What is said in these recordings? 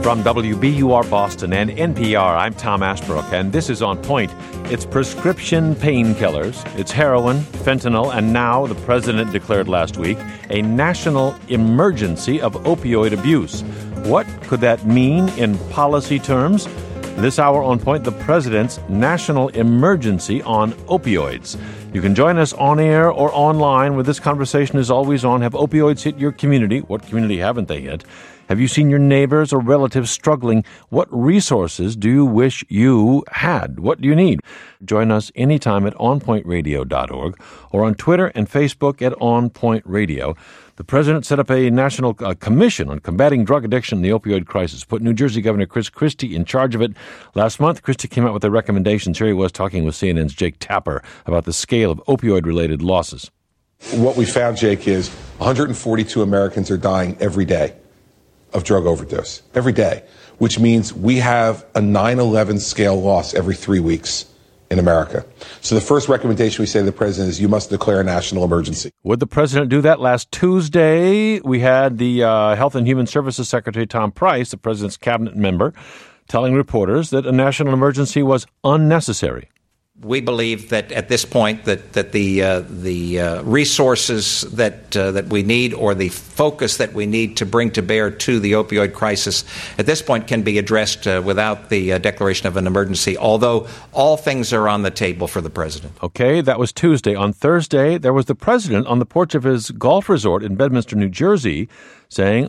From WBUR Boston and NPR, I'm Tom Ashbrook, and this is On Point. It's prescription painkillers, it's heroin, fentanyl, and now, the president declared last week, a national emergency of opioid abuse. What could that mean in policy terms? This hour on Point, the president's national emergency on opioids. You can join us on air or online where this conversation is always on. Have opioids hit your community? What community haven't they hit? Have you seen your neighbors or relatives struggling? What resources do you wish you had? What do you need? Join us anytime at onpointradio.org or on Twitter and Facebook at onpointradio. The president set up a national commission on combating drug addiction and the opioid crisis, put New Jersey Governor Chris Christie in charge of it. Last month, Christie came out with their recommendations. Here he was talking with CNN's Jake Tapper about the scale of opioid-related losses. What we found, Jake, is 142 Americans are dying every day of drug overdose, every day, which means we have a 9/11 scale loss every 3 weeks in America. So the first recommendation we say to the president is you must declare a national emergency. Would the president do that? Last Tuesday, we had the Health and Human Services Secretary Tom Price, the president's cabinet member, telling reporters that a national emergency was unnecessary. We believe that at this point that the resources that we need or the focus that we need to bring to bear to the opioid crisis at this point can be addressed without the declaration of an emergency, although all things are on the table for the president. Okay, that was Tuesday. On Thursday, there was the president on the porch of his golf resort in Bedminster, New Jersey, saying,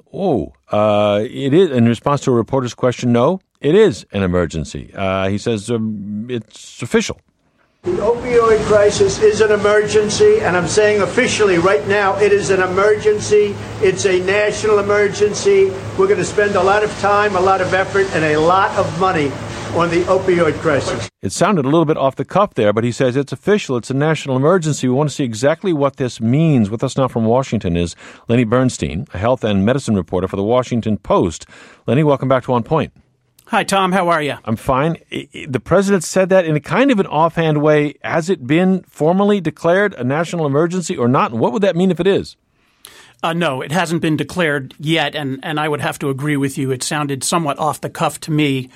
it is, in response to a reporter's question, no, it is an emergency. He says it's official. The opioid crisis is an emergency, and I'm saying officially right now it is an emergency. It's a national emergency. We're going to spend a lot of time, a lot of effort, and a lot of money on the opioid crisis. It sounded a little bit off the cuff there, but he says it's official. It's a national emergency. We want to see exactly what this means. With us now from Washington is Lenny Bernstein, a health and medicine reporter for the Washington Post. Lenny, welcome back to On Point. Hi, Tom. How are you? I'm fine. The president said that in a kind of an offhand way. Has it been formally declared a national emergency or not? And what would that mean if it is? No, it hasn't been declared yet, and I would have to agree with you. It sounded somewhat off the cuff to me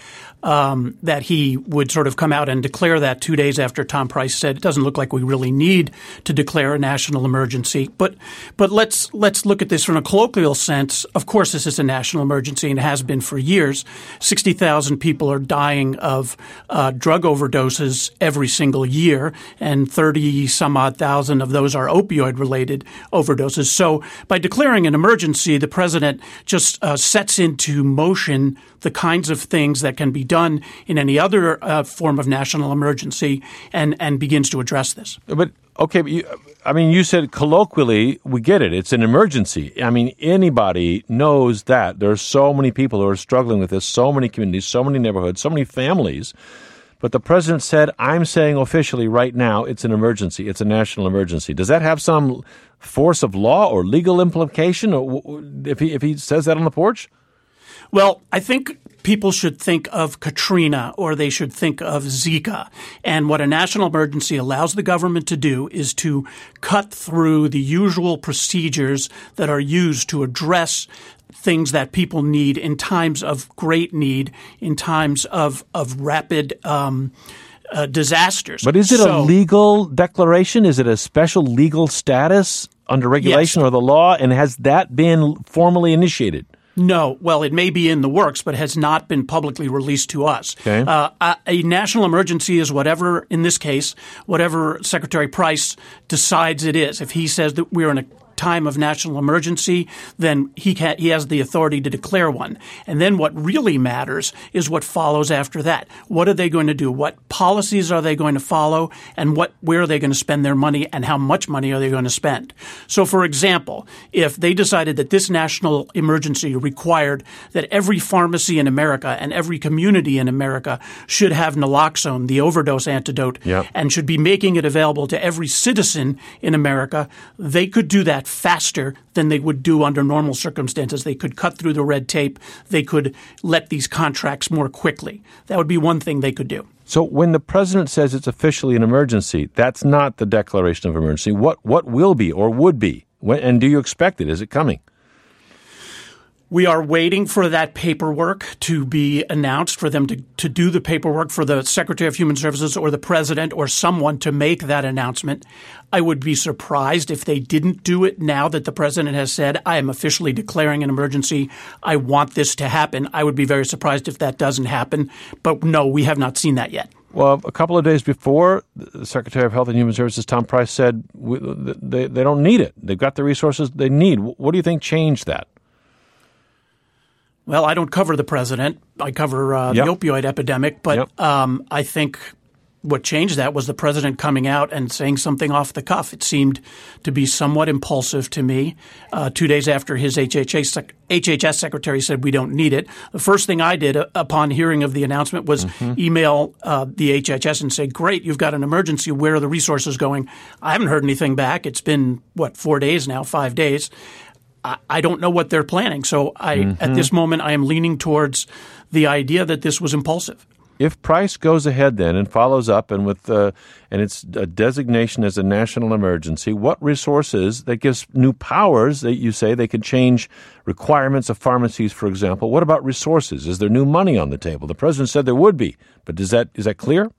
that he would sort of come out and declare that 2 days after Tom Price said it doesn't look like we really need to declare a national emergency. But let's look at this from a colloquial sense. Of course, this is a national emergency and has been for years. 60,000 people are dying of drug overdoses every single year, and 30-some-odd thousand of those are opioid-related overdoses. So by declaring an emergency, the president just sets into motion the kinds of things that can be done in any other form of national emergency and begins to address this. But, okay, you said colloquially, we get it. It's an emergency. I mean, anybody knows that. There are so many people who are struggling with this, so many communities, so many neighborhoods, so many families. But the president said, I'm saying officially right now it's an emergency. It's a national emergency. Does that have some force of law or legal implication if he says that on the porch? Well, I think people should think of Katrina or they should think of Zika. And what a national emergency allows the government to do is to cut through the usual procedures that are used to address things that people need in times of great need, in times of rapid disasters. But is it a legal declaration? Is it a special legal status under regulation or the law? And has that been formally initiated? No. Well, it may be in the works, but has not been publicly released to us. Okay. A national emergency is whatever, in this case, whatever Secretary Price decides it is. If he says that we're in a time of national emergency, then he has the authority to declare one. And then what really matters is what follows after that. What are they going to do? What policies are they going to follow? And where are they going to spend their money? And how much money are they going to spend? So, for example, if they decided that this national emergency required that every pharmacy in America and every community in America should have naloxone, the overdose antidote, and should be making it available to every citizen in America, they could do that faster than they would do under normal circumstances. They could cut through the red tape. They could let these contracts more quickly. That would be one thing they could do. So when the president says it's officially an emergency, that's not the declaration of emergency. What will be or would be? And do you expect it? Is it coming? We are waiting for that paperwork to be announced, for them to do the paperwork, for the Secretary of Human Services or the President or someone to make that announcement. I would be surprised if they didn't do it now that the President has said, I am officially declaring an emergency. I want this to happen. I would be very surprised if that doesn't happen. But no, we have not seen that yet. Well, a couple of days before, the Secretary of Health and Human Services, Tom Price, said they don't need it. They've got the resources they need. What do you think changed that? Well, I don't cover the president. I cover the opioid epidemic. But I think what changed that was the president coming out and saying something off the cuff. It seemed to be somewhat impulsive to me. 2 days after his HHS secretary said we don't need it, the first thing I did upon hearing of the announcement was email the HHS and say, great, you've got an emergency. Where are the resources going? I haven't heard anything back. It's been, 4 days now, 5 days. I don't know what they're planning. So at this moment, I am leaning towards the idea that this was impulsive. If Price goes ahead then and follows up and with and its a designation as a national emergency, what resources that gives new powers that you say they could change requirements of pharmacies, for example? What about resources? Is there new money on the table? The president said there would be, but is that clear?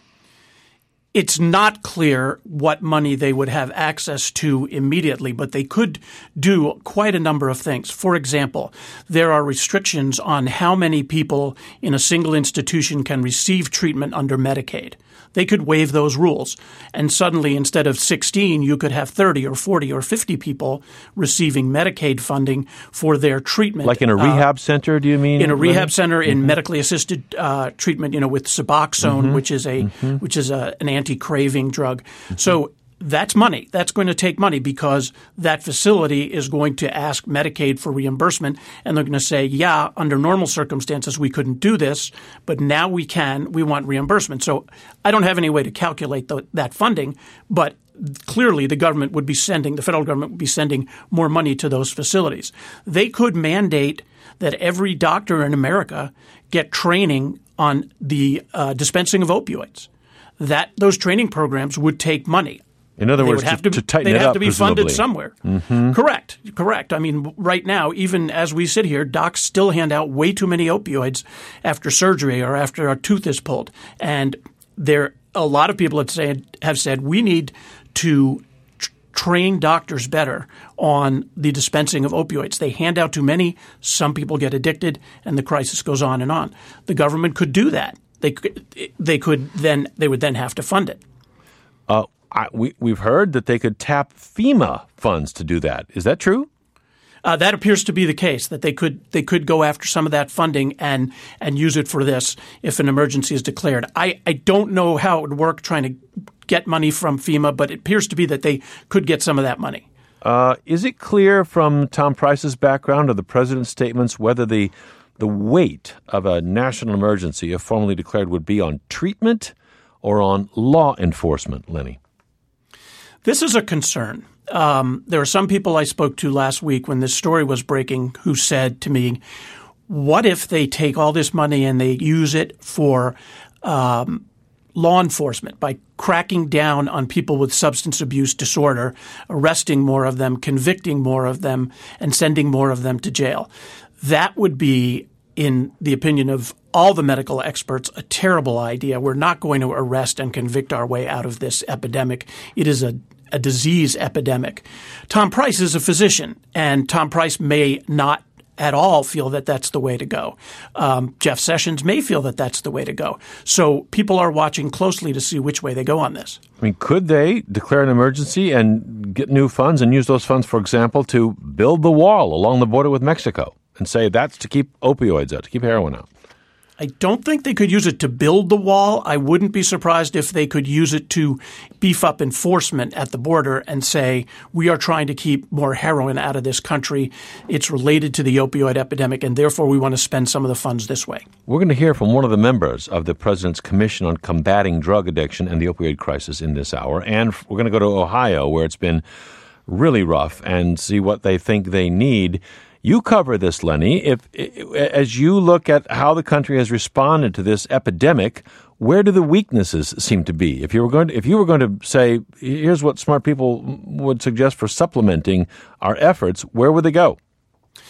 It's not clear what money they would have access to immediately, but they could do quite a number of things. For example, there are restrictions on how many people in a single institution can receive treatment under Medicaid. They could waive those rules, and suddenly instead of 16, you could have 30 or 40 or 50 people receiving Medicaid funding for their treatment. Like in a rehab center, do you mean? In a rehab center, in medically assisted treatment, with Suboxone, which is an anti-craving drug. So that's money. That's going to take money because that facility is going to ask Medicaid for reimbursement, and they're going to say, yeah, under normal circumstances we couldn't do this, but now we can. We want reimbursement. So I don't have any way to calculate that funding, but clearly the federal government would be sending more money to those facilities. They could mandate that every doctor in America get training on the dispensing of opioids. Those training programs would take money. In other words, to tighten it up, they'd have to be presumably funded somewhere. Correct. I mean, right now, even as we sit here, docs still hand out way too many opioids after surgery or after a tooth is pulled. And a lot of people have said we need to train doctors better on the dispensing of opioids. They hand out too many. Some people get addicted, and the crisis goes on and on. The government could do that. They would then have to fund it. We've heard that they could tap FEMA funds to do that. Is that true? That appears to be the case, that they could go after some of that funding and use it for this if an emergency is declared. I don't know how it would work trying to get money from FEMA, but it appears to be that they could get some of that money. Is it clear from Tom Price's background or the president's statements whether the weight of a national emergency, if formally declared, would be on treatment or on law enforcement, Lenny? This is a concern. There are some people I spoke to last week when this story was breaking who said to me, what if they take all this money and they use it for law enforcement by cracking down on people with substance abuse disorder, arresting more of them, convicting more of them, and sending more of them to jail? That would be, in the opinion of all the medical experts, a terrible idea. We're not going to arrest and convict our way out of this epidemic. It is a disease epidemic. Tom Price is a physician, and Tom Price may not at all feel that that's the way to go. Jeff Sessions may feel that that's the way to go. So people are watching closely to see which way they go on this. I mean, could they declare an emergency and get new funds and use those funds, for example, to build the wall along the border with Mexico and say that's to keep opioids out, to keep heroin out? I don't think they could use it to build the wall. I wouldn't be surprised if they could use it to beef up enforcement at the border and say, we are trying to keep more heroin out of this country. It's related to the opioid epidemic, and therefore we want to spend some of the funds this way. We're going to hear from one of the members of the President's Commission on Combating Drug Addiction and the Opioid Crisis in this hour. And we're going to go to Ohio, where it's been really rough, and see what they think they need. You cover this, Lenny. As you look at how the country has responded to this epidemic, where do the weaknesses seem to be? If you were going to say, here's what smart people would suggest for supplementing our efforts, where would they go?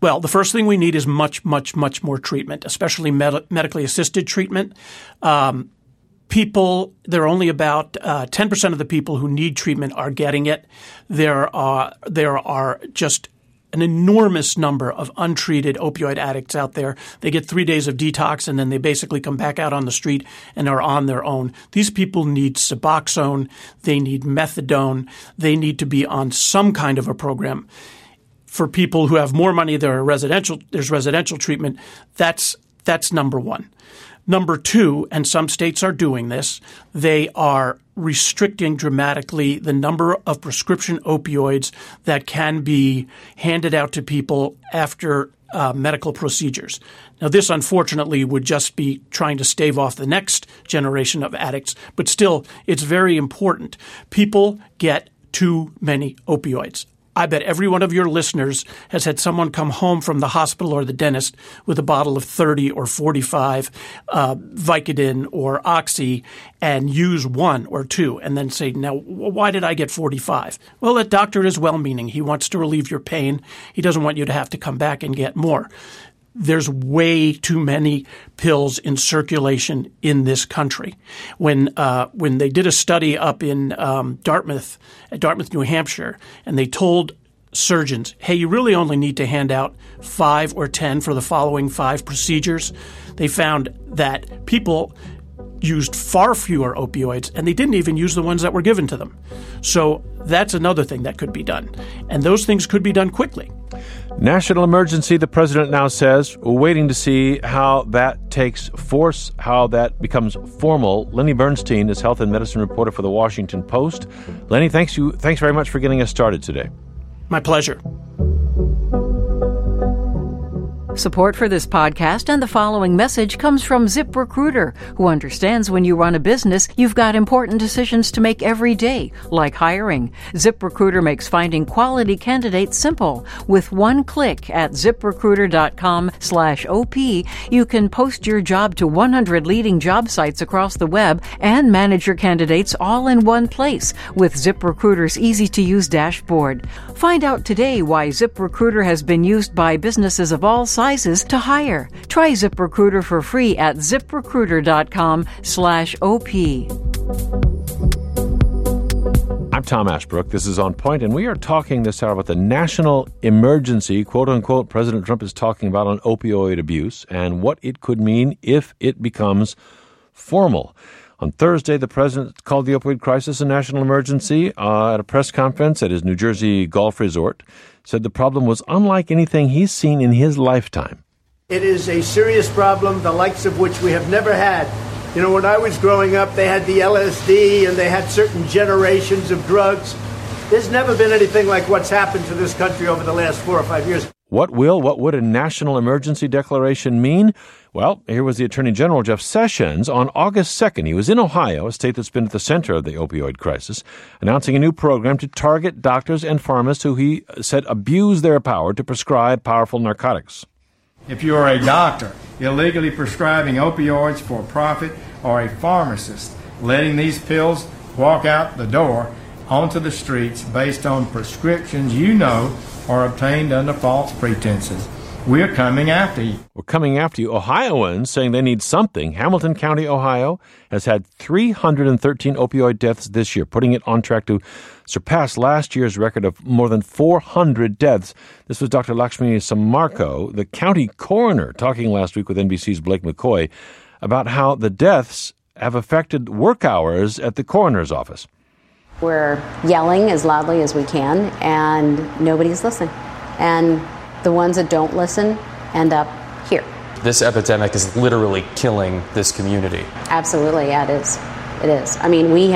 Well, the first thing we need is much, much, much more treatment, especially medically assisted treatment. There are only about 10% of the people who need treatment are getting it. There are just an enormous number of untreated opioid addicts out there. They get 3 days of detox and then they basically come back out on the street and are on their own. These people need Suboxone. They need methadone. They need to be on some kind of a program. For people who have more money, there's residential treatment. That's number one. Number two, and some states are doing this, they are restricting dramatically the number of prescription opioids that can be handed out to people after medical procedures. Now, this unfortunately would just be trying to stave off the next generation of addicts, but still, it's very important. People get too many opioids. I bet every one of your listeners has had someone come home from the hospital or the dentist with a bottle of 30 or 45 Vicodin or Oxy and use one or two and then say, now, why did I get 45? Well, that doctor is well-meaning. He wants to relieve your pain. He doesn't want you to have to come back and get more. There's way too many pills in circulation in this country. When they did a study up in Dartmouth, New Hampshire, and they told surgeons, hey, you really only need to hand out 5 or 10 for the following 5 procedures, they found that people used far fewer opioids, and they didn't even use the ones that were given to them. So that's another thing that could be done. And those things could be done quickly. National emergency, the president now says. We're waiting to see how that takes force, how that becomes formal. Lenny Bernstein is health and medicine reporter for The Washington Post. Lenny, thanks very much for getting us started today. My pleasure. Support for this podcast and the following message comes from ZipRecruiter, who understands when you run a business, you've got important decisions to make every day, like hiring. ZipRecruiter makes finding quality candidates simple. With one click at ZipRecruiter.com/OP, you can post your job to 100 leading job sites across the web and manage your candidates all in one place with ZipRecruiter's easy-to-use dashboard. Find out today why ZipRecruiter has been used by businesses of all sizes to hire. Try ZipRecruiter for free at ZipRecruiter.com/OP. I'm Tom Ashbrook. This is On Point, and we are talking this hour about the national emergency, quote-unquote, President Trump is talking about on opioid abuse and what it could mean if it becomes formal. On Thursday, the president called the opioid crisis a national emergency at a press conference at his New Jersey golf resort. Said the problem was unlike anything he's seen in his lifetime. It is a serious problem, the likes of which we have never had. You know, when I was growing up, they had the LSD and they had certain generations of drugs. There's never been anything like what's happened to this country over the last 4 or 5 years. What would a national emergency declaration mean? Well, here was the Attorney General, Jeff Sessions, on August 2nd. He was in Ohio, a state that's been at the center of the opioid crisis, announcing a new program to target doctors and pharmacists who he said abuse their power to prescribe powerful narcotics. If you are a doctor illegally prescribing opioids for profit, or a pharmacist letting these pills walk out the door onto the streets based on prescriptions you know are obtained under false pretenses, we're coming after you. We're coming after you. Ohioans saying they need something. Hamilton County, Ohio, has had 313 opioid deaths this year, putting it on track to surpass last year's record of more than 400 deaths. This was Dr. Lakshmi Samarko, the county coroner, talking last week with NBC's Blake McCoy about how the deaths have affected work hours at the coroner's office. We're yelling as loudly as we can, and nobody's listening. And the ones that don't listen end up here. This epidemic is literally killing this community. Absolutely, yeah, it is. It is. I mean, we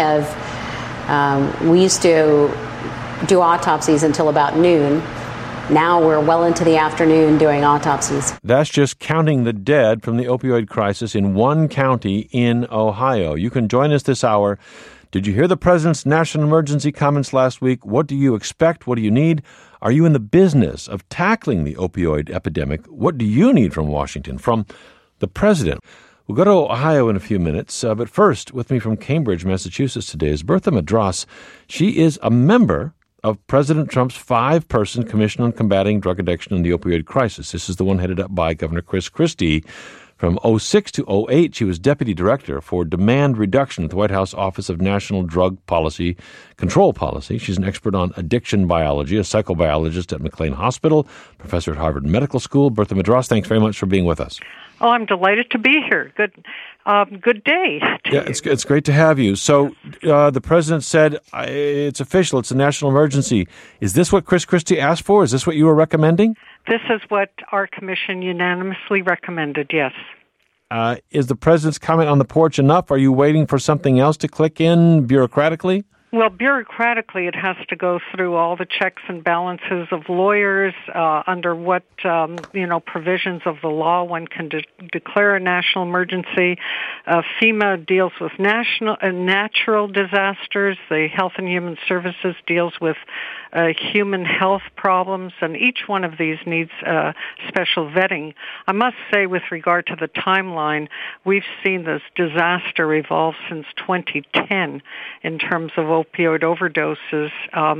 used to do autopsies until about noon. Now we're well into the afternoon doing autopsies. That's just counting the dead from the opioid crisis in one county in Ohio. You can join us this hour. Did you hear the president's national emergency comments last week? What do you expect? What do you need? Are you in the business of tackling the opioid epidemic? What do you need from Washington, from the president? We'll go to Ohio in a few minutes, but first, with me from Cambridge, Massachusetts today is Bertha Madras. She is a member of President Trump's 5-person Commission on Combating Drug Addiction and the Opioid Crisis. This is the one headed up by Governor Chris Christie. From 2006 to 2008, she was deputy director for demand reduction at the White House Office of National Drug Policy Control Policy. She's an expert on addiction biology, a psychobiologist at McLean Hospital, professor at Harvard Medical School. Bertha Madras, thanks very much for being with us. Oh, I'm delighted to be here. Good day. Yeah, it's great to have you. So the president said it's official. It's a national emergency. Is this what Chris Christie asked for? Is this what you were recommending? This is what our commission unanimously recommended, yes. Is the president's comment on the porch enough? Are you waiting for something else to click in bureaucratically? Well, bureaucratically, it has to go through all the checks and balances of lawyers, under what, provisions of the law one can declare a national emergency. FEMA deals with natural disasters. The Health and Human Services deals with human health problems, and each one of these needs special vetting. I must say, with regard to the timeline, we've seen this disaster evolve since 2010 in terms of opioid overdoses.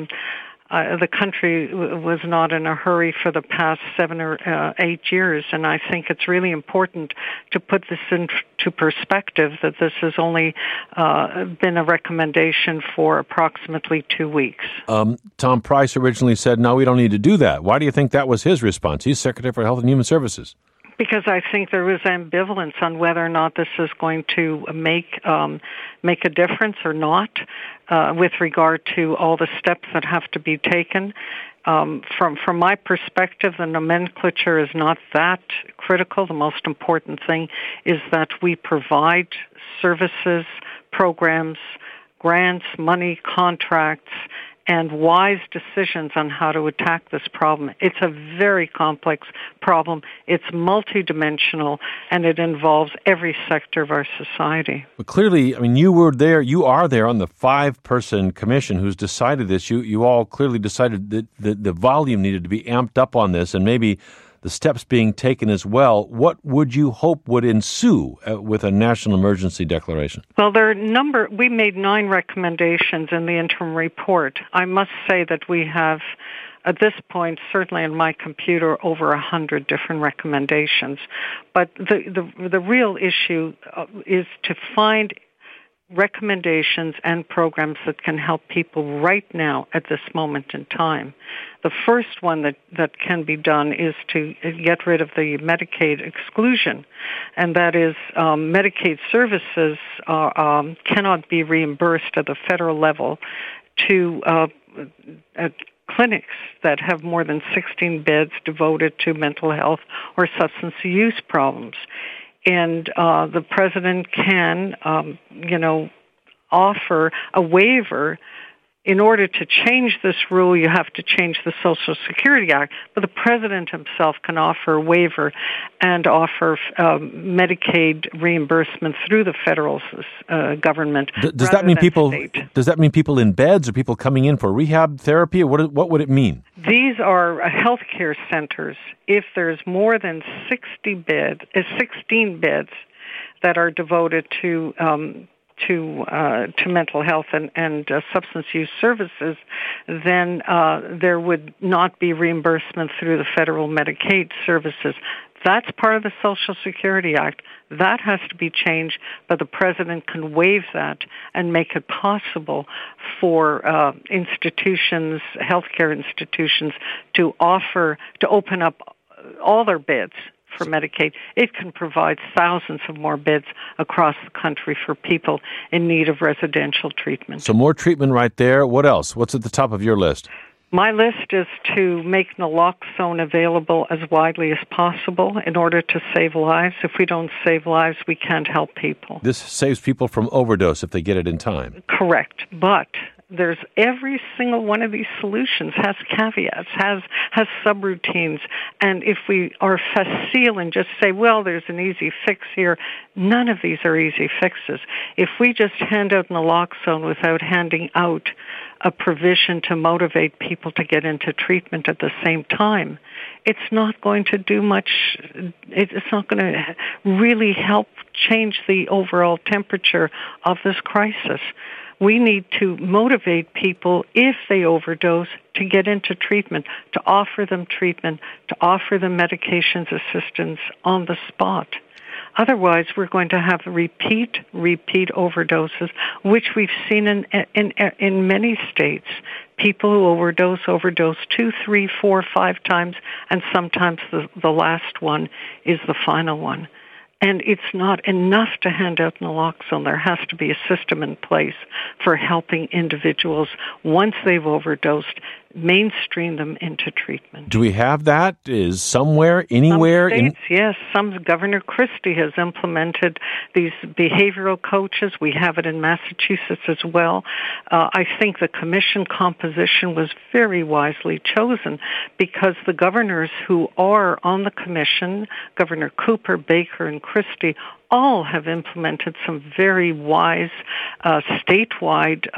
The country was not in a hurry for the past 7 or 8 years, and I think it's really important to put this into perspective that this has only been a recommendation for approximately 2 weeks. Tom Price originally said, no, we don't need to do that. Why do you think that was his response? He's Secretary for Health and Human Services. Because I think there was ambivalence on whether or not this is going to make a difference or not, with regard to all the steps that have to be taken. From my perspective, the nomenclature is not that critical. The most important thing is that we provide services, programs, grants, money, contracts, and wise decisions on how to attack this problem. It's a very complex problem. It's multidimensional, and it involves every sector of our society. But clearly, I mean, you are there on the 5-person commission who's decided this. You all clearly decided that the volume needed to be amped up on this, and maybe the steps being taken as well. What would you hope would ensue with a national emergency declaration? Well, we made 9 recommendations in the interim report. I must say that we have, at this point, certainly in my computer, over 100 different recommendations. But the real issue is to find recommendations and programs that can help people right now at this moment in time. The first one that can be done is to get rid of the Medicaid exclusion, and that is Medicaid services cannot be reimbursed at the federal level to clinics that have more than 16 beds devoted to mental health or substance use problems. And the president can, offer a waiver. In order to change this rule, you have to change the Social Security Act, but the president himself can offer a waiver and offer Medicaid reimbursement through the federal government. Does that mean people? Does that mean people in beds or people coming in for rehab therapy? What would it mean? These are healthcare centers. If there's more than 16 beds that are devoted to mental health and substance use services, then there would not be reimbursement through the federal Medicaid services. That's part of the Social Security Act. That has to be changed, but the president can waive that and make it possible for institutions, healthcare institutions, to open up all their beds for Medicaid. It can provide thousands of more beds across the country for people in need of residential treatment. So more treatment right there. What else? What's at the top of your list? My list is to make naloxone available as widely as possible in order to save lives. If we don't save lives, we can't help people. This saves people from overdose if they get it in time. Correct. But there's every single one of these solutions has caveats, has subroutines. And if we are facile and just say, well, there's an easy fix here, none of these are easy fixes. If we just hand out naloxone without handing out a provision to motivate people to get into treatment at the same time, it's not going to do much. It's not going to really help change the overall temperature of this crisis. We need to motivate people, if they overdose, to get into treatment, to offer them treatment, to offer them medications assistance on the spot. Otherwise, we're going to have repeat overdoses, which we've seen in many states. People who overdose 2, 3, 4, 5 times, and sometimes the last one is the final one. And it's not enough to hand out naloxone. There has to be a system in place for helping individuals, once they've overdosed, mainstream them into treatment. Do we have that? Is somewhere, anywhere? Some states, yes. Governor Christie has implemented these behavioral coaches. We have it in Massachusetts as well. I think the commission composition was very wisely chosen because the governors who are on the commission, Governor Cooper, Baker, and Christie, all have implemented some very wise statewide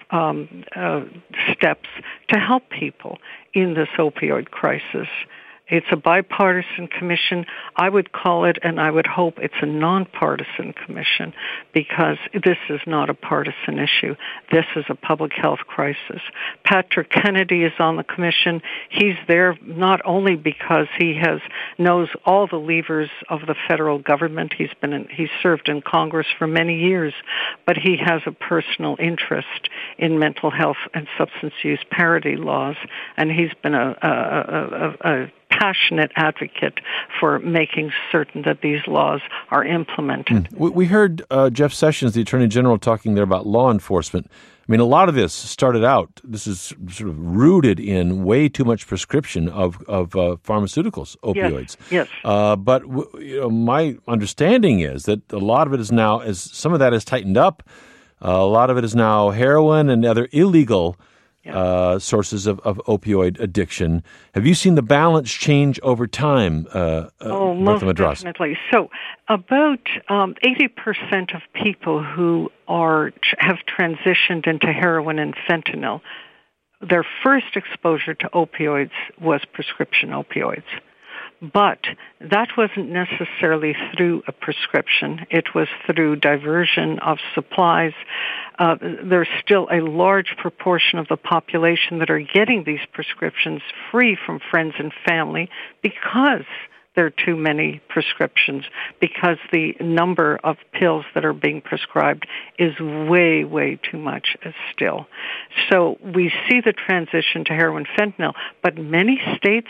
steps to help people in this opioid crisis. It's a bipartisan commission. I would call it, and I would hope it's a nonpartisan commission, because this is not a partisan issue. This is a public health crisis. Patrick Kennedy is on the commission. He's there not only because he knows all the levers of the federal government. He's served in Congress for many years, but he has a personal interest in mental health and substance use parity laws, and he's been a passionate advocate for making certain that these laws are implemented. We heard Jeff Sessions, the Attorney General, talking there about law enforcement. I mean, a lot of this started out, this is sort of rooted in way too much prescription of pharmaceuticals, opioids. Yes. But my understanding is that a lot of it is now, as some of that is tightened up, a lot of it is now heroin and other illegal sources of opioid addiction. Have you seen the balance change over time, most definitely. So about 80% of people who have transitioned into heroin and fentanyl, their first exposure to opioids was prescription opioids. But that wasn't necessarily through a prescription. It was through diversion of supplies. There's still a large proportion of the population that are getting these prescriptions free from friends and family because there are too many prescriptions, because the number of pills that are being prescribed is way, way too much still. So we see the transition to heroin fentanyl, but many states,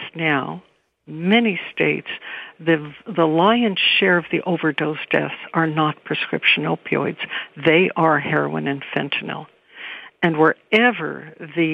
the lion's share of the overdose deaths are not prescription opioids. They are heroin and fentanyl. And wherever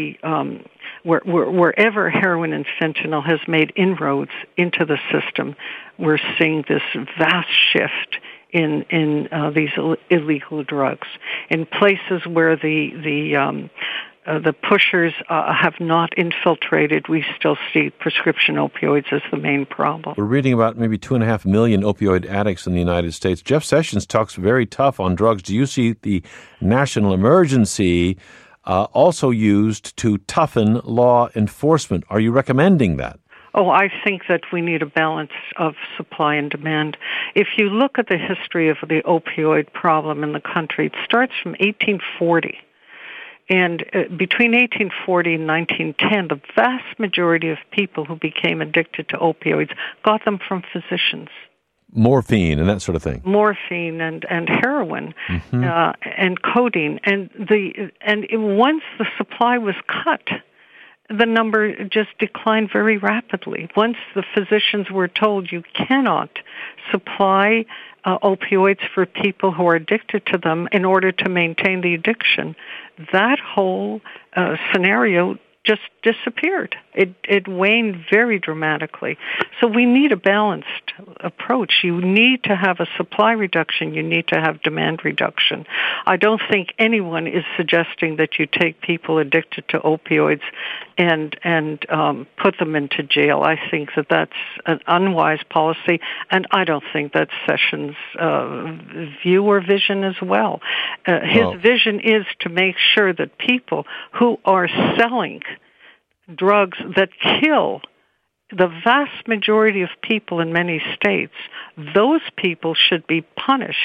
heroin and fentanyl has made inroads into the system, we're seeing this vast shift in these illegal drugs. In places where the pushers have not infiltrated, we still see prescription opioids as the main problem. We're reading about maybe 2.5 million opioid addicts in the United States. Jeff Sessions talks very tough on drugs. Do you see the national emergency also used to toughen law enforcement? Are you recommending that? Oh, I think that we need a balance of supply and demand. If you look at the history of the opioid problem in the country, it starts from 1840. And between 1840 and 1910, the vast majority of people who became addicted to opioids got them from physicians. Morphine and that sort of thing. Morphine and heroin and codeine. And once the supply was cut, the number just declined very rapidly. Once the physicians were told you cannot supply opioids for people who are addicted to them in order to maintain the addiction, that whole scenario just disappeared. It waned very dramatically. So we need a balanced approach. You need to have a supply reduction. You need to have demand reduction. I don't think anyone is suggesting that you take people addicted to opioids and put them into jail. I think that that's an unwise policy, and I don't think that's Sessions' view or vision as well. His vision is to make sure that people who are selling drugs that kill the vast majority of people in many states, those people should be punished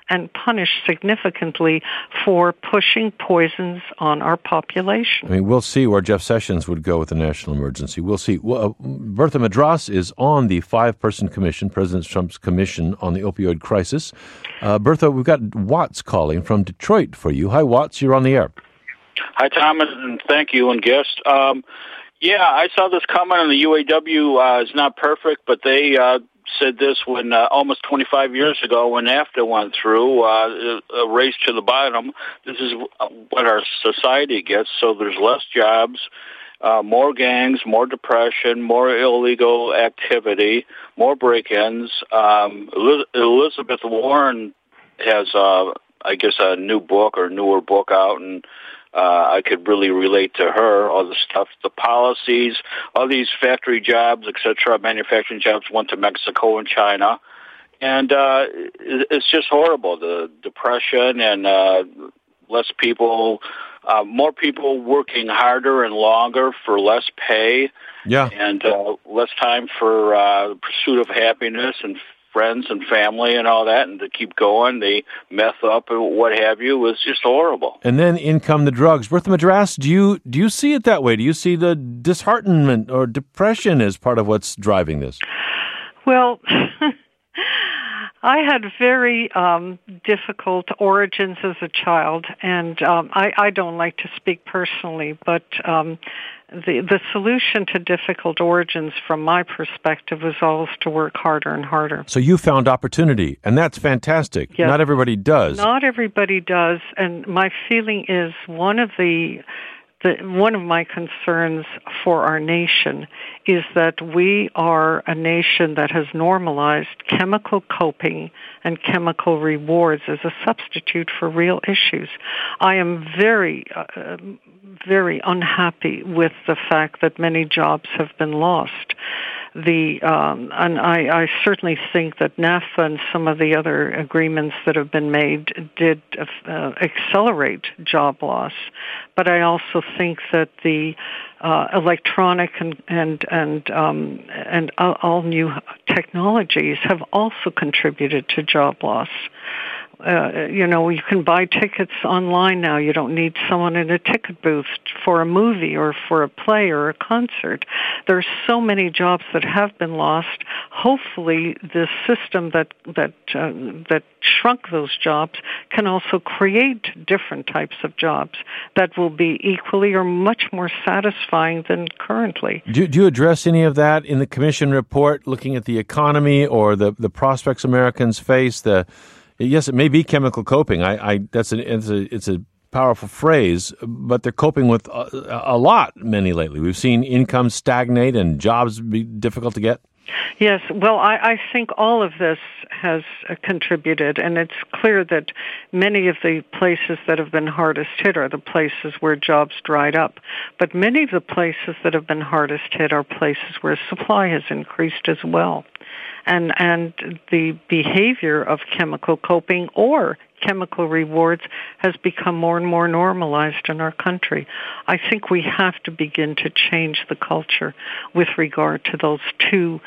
and punished significantly for pushing poisons on our population. I mean, we'll see where Jeff Sessions would go with the national emergency. We'll see. Bertha Madras is on the 5-person commission, President Trump's commission on the opioid crisis. Bertha, we've got Watts calling from Detroit for you. Hi, Watts. You're on the air. Hi, Thomas, and thank you and guest. I saw this comment on the UAW is not perfect, but they said this when almost 25 years ago when NAFTA went through, a race to the bottom. This is what our society gets, so there's less jobs, more gangs, more depression, more illegal activity, more break-ins. Elizabeth Warren has, a new book or newer book out, and I could really relate to her, all the stuff, the policies, all these factory jobs, etc., manufacturing jobs went to Mexico and China. And it's just horrible, the depression and less people, more people working harder and longer for less pay. Yeah. And less time for pursuit of happiness and friends and family and all that, and to keep going, they meth up and what have you, was just horrible. And then in come the drugs. Bertha Madras, do you see it that way? Do you see the disheartenment or depression as part of what's driving this? Well, I had very difficult origins as a child, and I don't like to speak personally, but the solution to difficult origins from my perspective was always to work harder and harder. So you found opportunity, and that's fantastic. Yes. Not everybody does. Not everybody does, and my feeling is one of my concerns for our nation is that we are a nation that has normalized chemical coping and chemical rewards as a substitute for real issues. I am very unhappy with the fact that many jobs have been lost. And I certainly think that NAFTA and some of the other agreements that have been made did accelerate job loss. But I also think that the electronic and all new technologies have also contributed to job loss. You can buy tickets online now. You don't need someone in a ticket booth for a movie or for a play or a concert. There are so many jobs that have been lost. Hopefully, the system that shrunk those jobs can also create different types of jobs that will be equally or much more satisfying than currently. Do you address any of that in the commission report, looking at the economy or the prospects Americans face? Yes, it may be chemical coping. It's a powerful phrase, but they're coping with many lately. We've seen income stagnate and jobs be difficult to get. Yes, well, I think all of this has contributed, and it's clear that many of the places that have been hardest hit are the places where jobs dried up. But many of the places that have been hardest hit are places where supply has increased as well. And the behavior of chemical coping or chemical rewards has become more and more normalized in our country. I think we have to begin to change the culture with regard to those two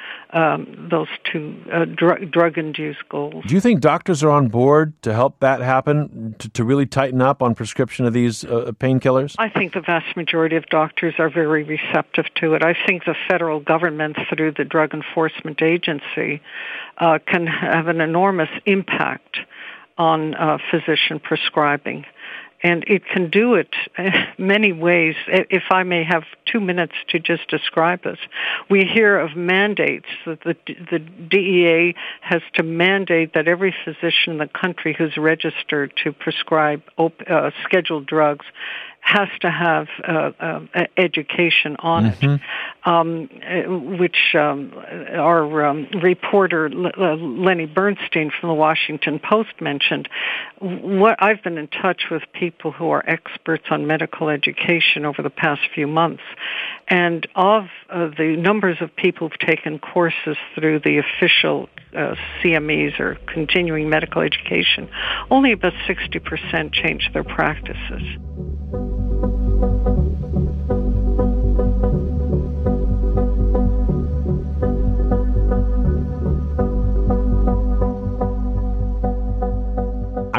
drug-induced goals. Do you think doctors are on board to help that happen, to really tighten up on prescription of these painkillers? I think the vast majority of doctors are very receptive to it. I think the federal government, through the Drug Enforcement Agency, can have an enormous impact on physician prescribing. And it can do it in many ways. If I may have 2 minutes to just describe this. We hear of mandates that the DEA has to mandate that every physician in the country who's registered to prescribe scheduled drugs has to have education on it, which our reporter Lenny Bernstein from the Washington Post mentioned. I've been in touch with people who are experts on medical education over the past few months, and of the numbers of people who've taken courses through the official CMEs or continuing medical education, only about 60% change their practices.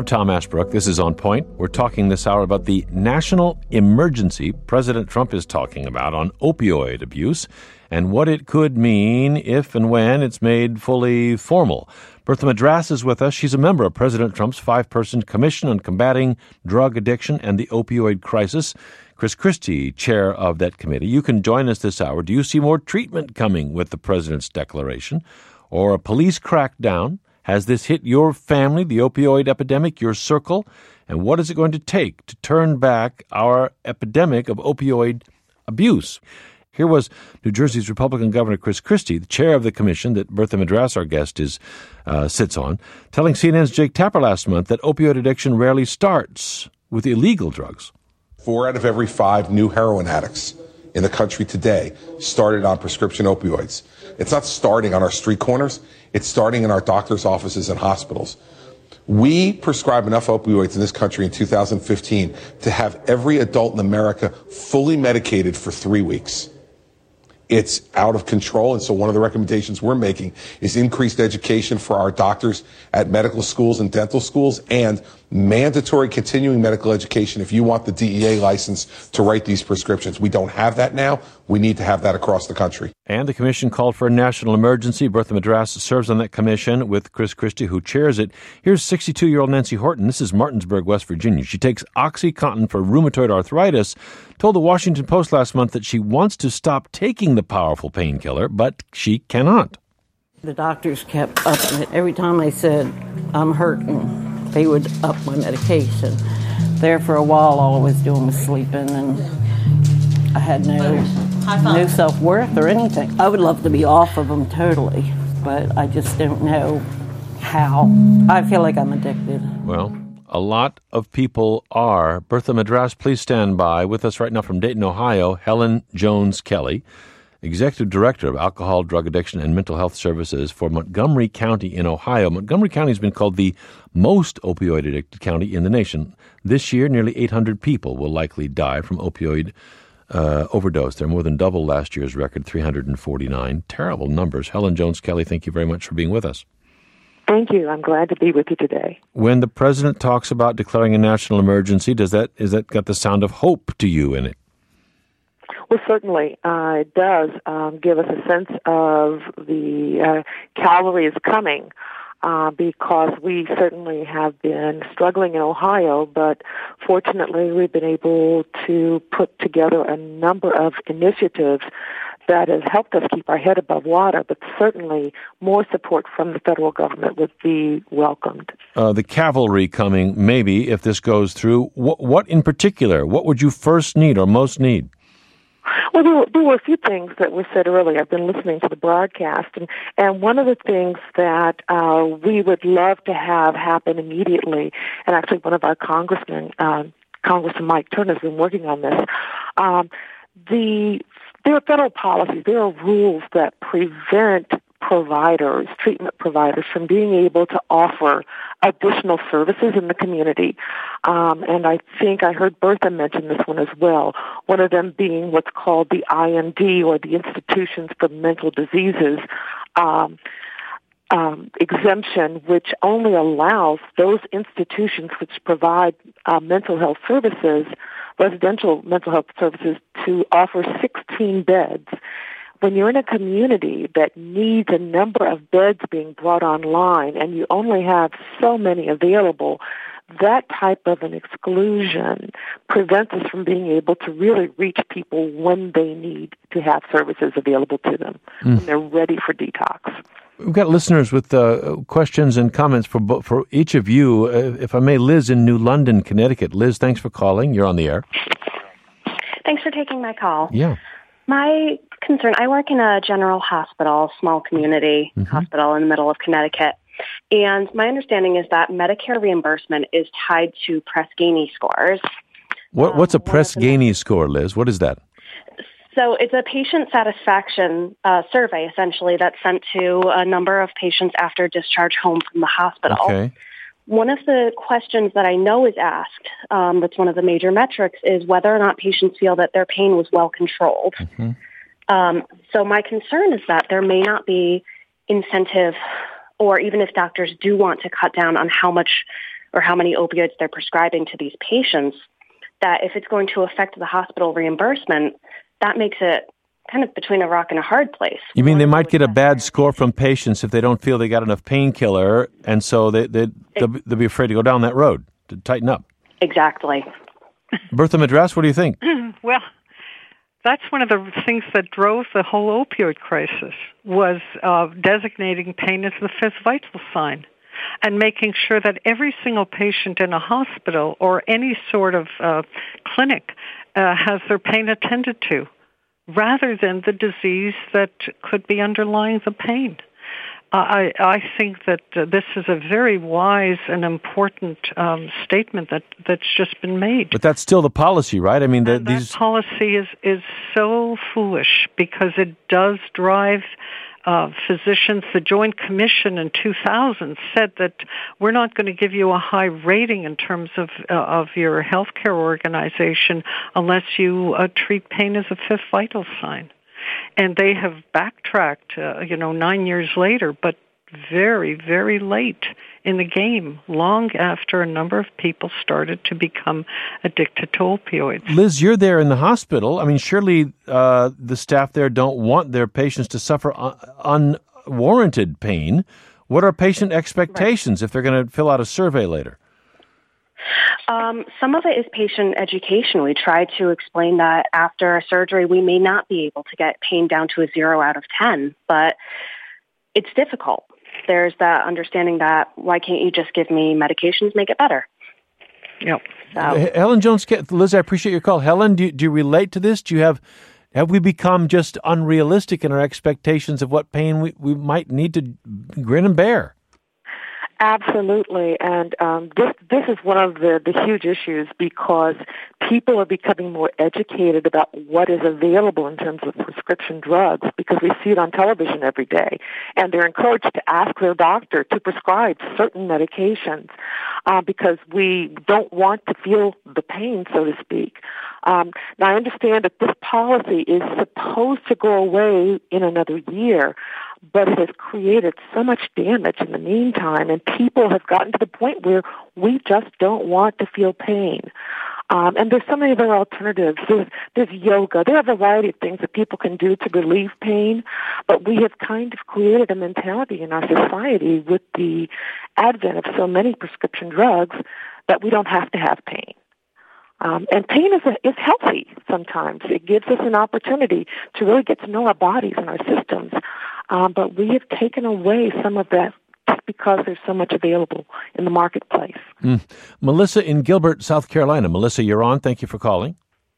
Tom Ashbrook. This is On Point. We're talking this hour about the national emergency President Trump is talking about on opioid abuse and what it could mean if and when it's made fully formal. Bertha Madras is with us. She's a member of President Trump's 5-person Commission on Combating Drug Addiction and the Opioid Crisis. Chris Christie, chair of that committee. You can join us this hour. Do you see more treatment coming with the president's declaration or a police crackdown? Has this hit your family, the opioid epidemic, your circle? And what is it going to take to turn back our epidemic of opioid abuse? Here was New Jersey's Republican Governor Chris Christie, the chair of the commission that Bertha Madras, our guest, sits on, telling CNN's Jake Tapper last month that opioid addiction rarely starts with illegal drugs. 4 out of every 5 new heroin addicts in the country today started on prescription opioids. It's not starting on our street corners. It's starting in our doctors' offices and hospitals. We prescribed enough opioids in this country in 2015 to have every adult in America fully medicated for 3 weeks. It's out of control, and so one of the recommendations we're making is increased education for our doctors at medical schools and dental schools and mandatory continuing medical education if you want the DEA license to write these prescriptions. We don't have that now. We need to have that across the country. And the commission called for a national emergency. Bertha Madras serves on that commission with Chris Christie, who chairs it. Here's 62-year-old Nancy Horton. This is Martinsburg, West Virginia. She takes OxyContin for rheumatoid arthritis, told the Washington Post last month that she wants to stop taking the powerful painkiller, but she cannot. The doctors kept upping it. Every time I said, I'm hurting, they would up my medication. There for a while, all I was doing was sleeping, and I had no self-worth or anything. I would love to be off of them totally, but I just don't know how. I feel like I'm addicted. Well, a lot of people are. Bertha Madras, please stand by. With us right now from Dayton, Ohio, Helen Jones Kelly, Executive Director of Alcohol, Drug Addiction, and Mental Health Services for Montgomery County in Ohio. Montgomery County has been called the most opioid-addicted county in the nation. This year, nearly 800 people will likely die from opioid overdose. They're more than double last year's record, 349. Terrible numbers. Helen Jones Kelly, thank you very much for being with us. Thank you. I'm glad to be with you today. When the president talks about declaring a national emergency, is that got the sound of hope to you in it? Well, certainly, it does give us a sense of the cavalry is coming because we certainly have been struggling in Ohio, but fortunately we've been able to put together a number of initiatives that has helped us keep our head above water, but certainly more support from the federal government would be welcomed. The cavalry coming, maybe, if this goes through. What in particular, what would you first need or most need? Well, there were a few things that were said earlier. I've been listening to the broadcast, and one of the things that we would love to have happen immediately, and actually one of our congressmen, Congressman Mike Turner, has been working on this. There are federal policies, there are rules that prevent treatment providers, from being able to offer additional services in the community. And I think I heard Bertha mention this one as well, one of them being what's called the IMD, or the Institutions for Mental Diseases exemption, which only allows those institutions which provide mental health services, residential mental health services, to offer 16 beds. When you're in a community that needs a number of beds being brought online and you only have so many available, that type of an exclusion prevents us from being able to really reach people when they need to have services available to them, when they're ready for detox. We've got listeners with questions and comments for each of you. If I may, Liz in New London, Connecticut. Liz, thanks for calling. You're on the air. Thanks for taking my call. Yeah. My concern, I work in a general hospital, small community hospital in the middle of Connecticut. And my understanding is that Medicare reimbursement is tied to Press-Ganey scores. What's a Press-Ganey score, Liz? What is that? So it's a patient satisfaction survey, essentially, that's sent to a number of patients after discharge home from the hospital. Okay. One of the questions that I know is asked, that's one of the major metrics, is whether or not patients feel that their pain was well controlled. So my concern is that there may not be incentive, or even if doctors do want to cut down on how much or how many opioids they're prescribing to these patients, that if it's going to affect the hospital reimbursement, that makes it kind of between a rock and a hard place. You mean they might get a bad score from patients if they don't feel they got enough painkiller, and so they'll be afraid to go down that road, to tighten up? Exactly. Bertha Madras, what do you think? Well, that's one of the things that drove the whole opioid crisis, was designating pain as the fifth vital sign and making sure that every single patient in a hospital or any sort of clinic has their pain attended to, rather than the disease that could be underlying the pain. I think that this is a very wise and important statement that's just been made. But that's still the policy, right? I mean, that policy is so foolish because it does drive physicians. The Joint Commission in 2000 said that we're not going to give you a high rating in terms of your healthcare organization unless you treat pain as a fifth vital sign. And they have backtracked, 9 years later, but very, very late in the game, long after a number of people started to become addicted to opioids. Liz, you're there in the hospital. I mean, surely the staff there don't want their patients to suffer unwarranted pain. What are patient expectations if they're going to fill out a survey later? Some of it is patient education. We try to explain that after a surgery, we may not be able to get pain down to a 0 out of 10, but it's difficult. There's that understanding that why can't you just give me medications, make it better? Yep. So. Helen Jones, Liz, I appreciate your call. Helen, do you relate to this? Have we become just unrealistic in our expectations of what pain we might need to grin and bear? Absolutely, and this is one of the huge issues because people are becoming more educated about what is available in terms of prescription drugs because we see it on television every day, and they're encouraged to ask their doctor to prescribe certain medications because we don't want to feel the pain, so to speak. Now, I understand that this policy is supposed to go away in another year, but it has created so much damage in the meantime, and people have gotten to the point where we just don't want to feel pain. And there's so many other alternatives. There's yoga. There are a variety of things that people can do to relieve pain, but we have kind of created a mentality in our society with the advent of so many prescription drugs that we don't have to have pain. And pain is healthy sometimes. It gives us an opportunity to really get to know our bodies and our systems. But we have taken away some of that just because there's so much available in the marketplace. Melissa in Gilbert, South Carolina. Melissa, you're on. Thank you for calling.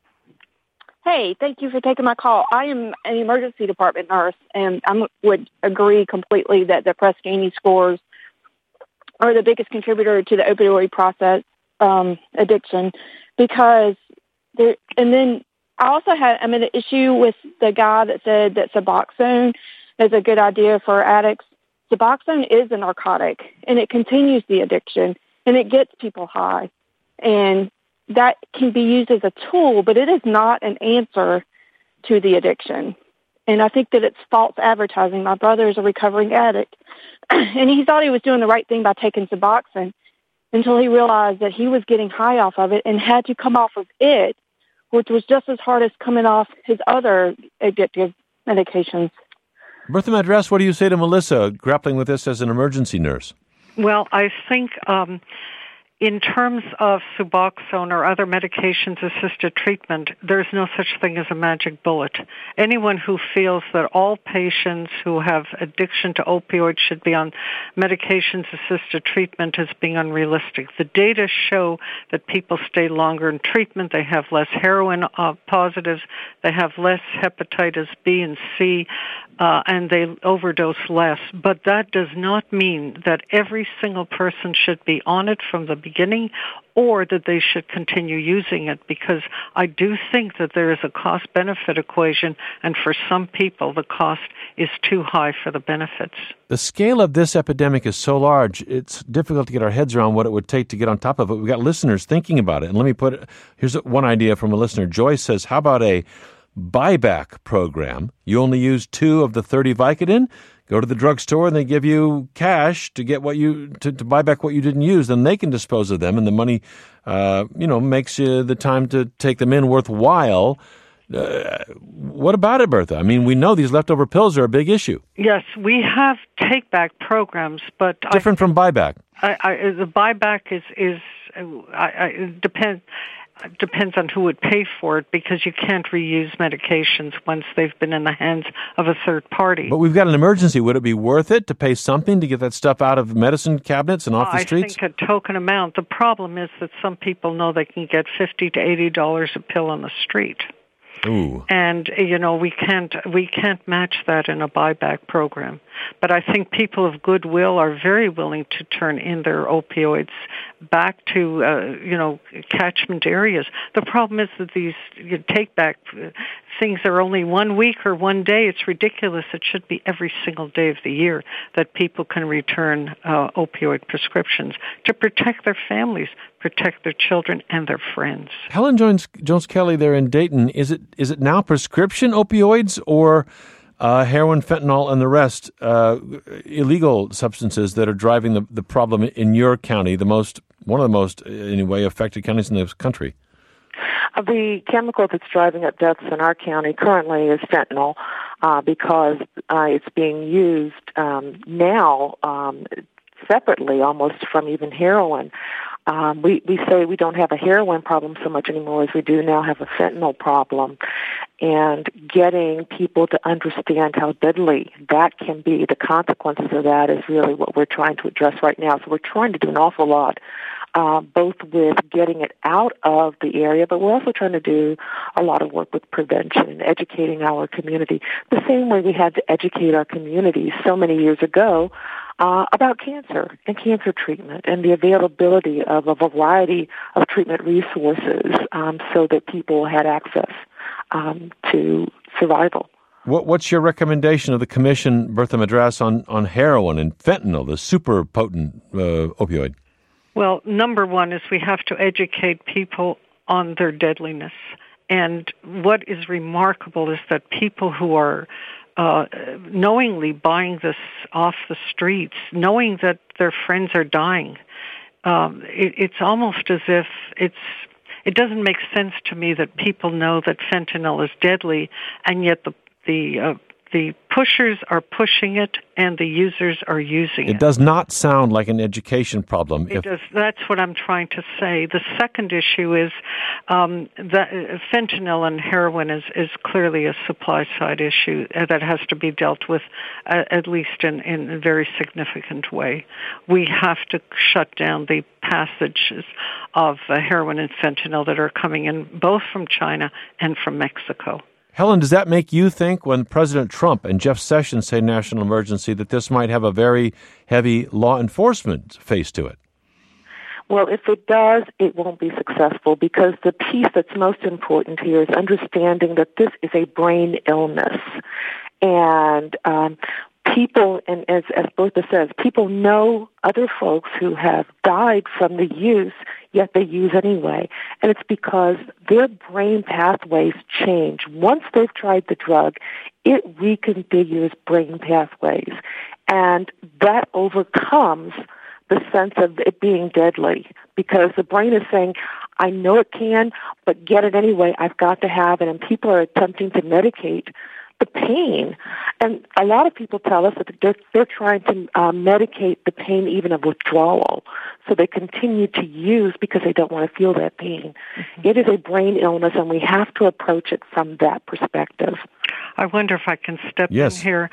Hey, thank you for taking my call. I am an emergency department nurse, and I would agree completely that the Press Ganey scores are the biggest contributor to the opioid process addiction. Because there, and then I also had, an issue with the guy that said that Suboxone is a good idea for addicts. Suboxone is a narcotic, and it continues the addiction, and it gets people high. And that can be used as a tool, but it is not an answer to the addiction. And I think that it's false advertising. My brother is a recovering addict, and he thought he was doing the right thing by taking Suboxone, until he realized that he was getting high off of it and had to come off of it, which was just as hard as coming off his other addictive medications. Bertha Madras, what do you say to Melissa grappling with this as an emergency nurse? Well, I think in terms of Suboxone or other medications-assisted treatment, there's no such thing as a magic bullet. Anyone who feels that all patients who have addiction to opioids should be on medications-assisted treatment is being unrealistic. The data show that people stay longer in treatment, they have less heroin positives, they have less hepatitis B and C, and they overdose less. But that does not mean that every single person should be on it from the beginning or that they should continue using it, because I do think that there is a cost-benefit equation, and for some people the cost is too high for the benefits. The scale of this epidemic is so large, it's difficult to get our heads around what it would take to get on top of it. We've got listeners thinking about it, and let me here's one idea from a listener. Joyce says, how about a buyback program? You only use 2 of the 30 Vicodin, go to the drugstore and they give you cash to get to buy back what you didn't use. Then they can dispose of them, and the money, makes the time to take them in worthwhile. What about it, Bertha? I mean, we know these leftover pills are a big issue. Yes, we have take-back programs, but different from buyback. The buyback depends on who would pay for it, because you can't reuse medications once they've been in the hands of a third party. But we've got an emergency. Would it be worth it to pay something to get that stuff out of medicine cabinets and off the streets? I think a token amount. The problem is that some people know they can get $50 to $80 a pill on the street. Ooh. And we can't match that in a buyback program. But I think people of goodwill are very willing to turn in their opioids back to catchment areas. The problem is that these take back things are only 1 week or 1 day. It's ridiculous. It should be every single day of the year that people can return opioid prescriptions to protect their families, protect their children and their friends. Helen Jones-Kelly there in Dayton, is it now prescription opioids or heroin, fentanyl, and the rest illegal substances that are driving the problem in your county, one of the most anyway affected counties in this country? The chemical that's driving up deaths in our county currently is fentanyl, because it's being used now separately almost from even heroin. We say we don't have a heroin problem so much anymore as we do now have a fentanyl problem. And getting people to understand how deadly that can be, the consequences of that, is really what we're trying to address right now. So we're trying to do an awful lot, both with getting it out of the area, but we're also trying to do a lot of work with prevention and educating our community, the same way we had to educate our communities so many years ago about cancer and cancer treatment and the availability of a variety of treatment resources so that people had access to survival. What's your recommendation of the commission, Bertha Madras, on heroin and fentanyl, the super potent opioid? Well, number one is we have to educate people on their deadliness. And what is remarkable is that people who are knowingly buying this off the streets, knowing that their friends are dying, it's almost as if it doesn't make sense to me that people know that fentanyl is deadly, and yet the pushers are pushing it and the users are using it. It does not sound like an education problem. It does. That's what I'm trying to say. The second issue is that fentanyl and heroin is clearly a supply side issue that has to be dealt with at least in a very significant way. We have to shut down the passages of heroin and fentanyl that are coming in both from China and from Mexico. Helen, does that make you think, when President Trump and Jeff Sessions say national emergency, that this might have a very heavy law enforcement face to it? Well, if it does, it won't be successful, because the piece that's most important here is understanding that this is a brain illness. And people, and as Bertha says, people know other folks who have died from the use, yet they use anyway. And it's because their brain pathways change. Once they've tried the drug, it reconfigures brain pathways. And that overcomes the sense of it being deadly, because the brain is saying, I know it can, but get it anyway. I've got to have it. And people are attempting to medicate the pain. And a lot of people tell us that they're trying to medicate the pain even of withdrawal. So they continue to use because they don't want to feel that pain. Mm-hmm. It is a brain illness, and we have to approach it from that perspective. I wonder if I can step in here.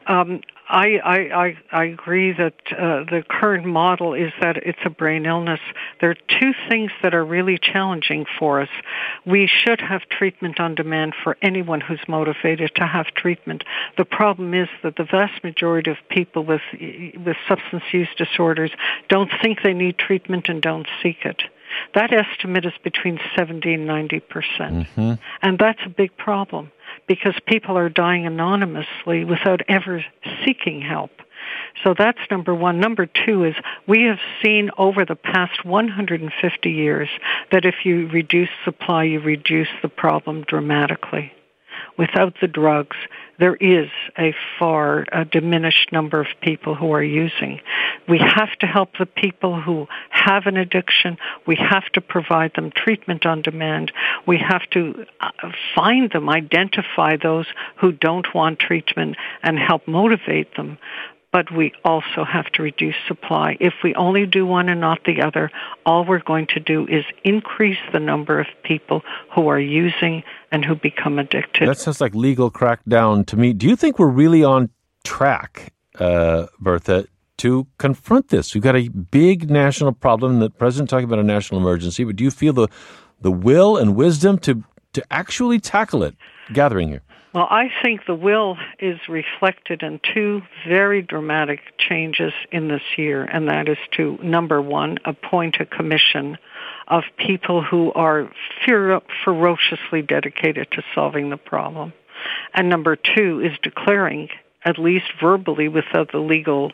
I agree that the current model is that it's a brain illness. There are two things that are really challenging for us. We should have treatment on demand for anyone who's motivated to have treatment. The problem is that the vast majority of people with substance use disorders don't think they need treatment and don't seek it. That estimate is between 70 and 90%. Mm-hmm. And that's a big problem, because people are dying anonymously without ever seeking help. So that's number one. Number two is we have seen over the past 150 years that if you reduce supply, you reduce the problem dramatically. Without the drugs, there is a far diminished number of people who are using. We have to help the people who have an addiction. We have to provide them treatment on demand. We have to find them, identify those who don't want treatment and help motivate them. But we also have to reduce supply. If we only do one and not the other, all we're going to do is increase the number of people who are using and who become addicted. That sounds like legal crackdown to me. Do you think we're really on track, Bertha, to confront this? We've got a big national problem. The president talking about a national emergency, but do you feel the will and wisdom to actually tackle it gathering here? Well, I think the will is reflected in two very dramatic changes in this year, and that is to, number one, appoint a commission of people who are ferociously dedicated to solving the problem. And number two is declaring, at least verbally without the legal,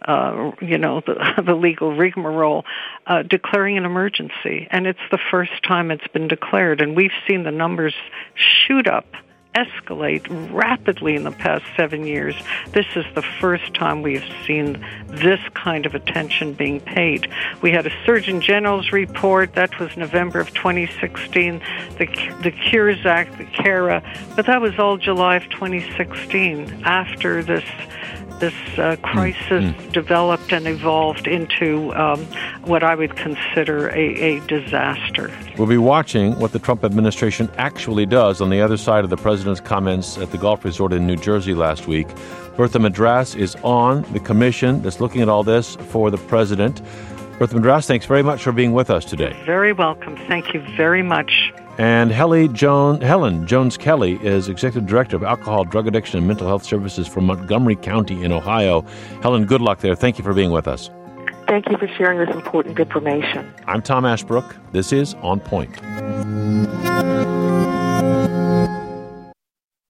the legal rigmarole, declaring an emergency. And it's the first time it's been declared. And we've seen the numbers shoot up, escalate rapidly in the past 7 years. This is the first time we have seen this kind of attention being paid. We had a Surgeon General's report. That was November of 2016. The Cures Act, the CARA, but that was all July of 2016, after this crisis developed and evolved into what I would consider a disaster. We'll be watching what the Trump administration actually does on the other side of the president's comments at the golf resort in New Jersey last week. Bertha Madras is on the commission that's looking at all this for the president. Bertha Madras, thanks very much for being with us today. Very welcome. Thank you very much. And Helen Jones-Kelly is Executive Director of Alcohol, Drug Addiction, and Mental Health Services for Montgomery County in Ohio. Helen, good luck there. Thank you for being with us. Thank you for sharing this important information. I'm Tom Ashbrook. This is On Point.